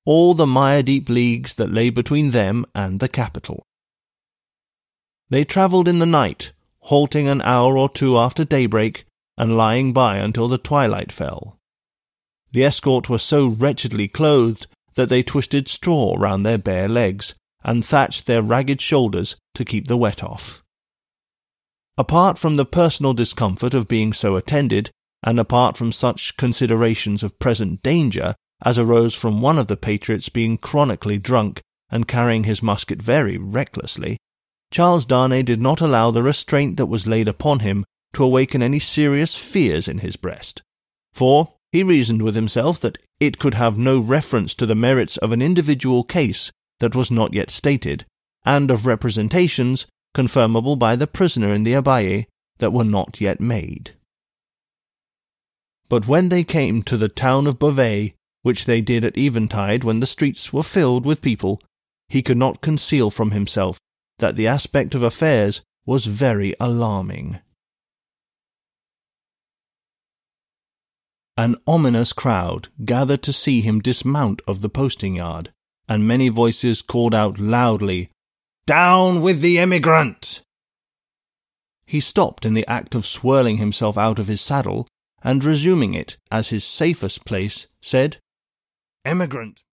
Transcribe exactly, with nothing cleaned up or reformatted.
all the mire-deep leagues that lay between them and the capital. They travelled in the night, halting an hour or two after daybreak, and lying by until the twilight fell. The escort were so wretchedly clothed that they twisted straw round their bare legs, and thatched their ragged shoulders to keep the wet off. Apart from the personal discomfort of being so attended, and apart from such considerations of present danger as arose from one of the patriots being chronically drunk and carrying his musket very recklessly, Charles Darnay did not allow the restraint that was laid upon him to awaken any serious fears in his breast, for he reasoned with himself that it could have no reference to the merits of an individual case that was not yet stated, and of representations confirmable by the prisoner in the Abbaye that were not yet made. But when they came to the town of Beauvais, which they did at eventide when the streets were filled with people, he could not conceal from himself that the aspect of affairs was very alarming. An ominous crowd gathered to see him dismount of the posting-yard, and many voices called out loudly, "Down with the emigrant!" He stopped in the act of swirling himself out of his saddle, and resuming it as his safest place, said, "Emigrant,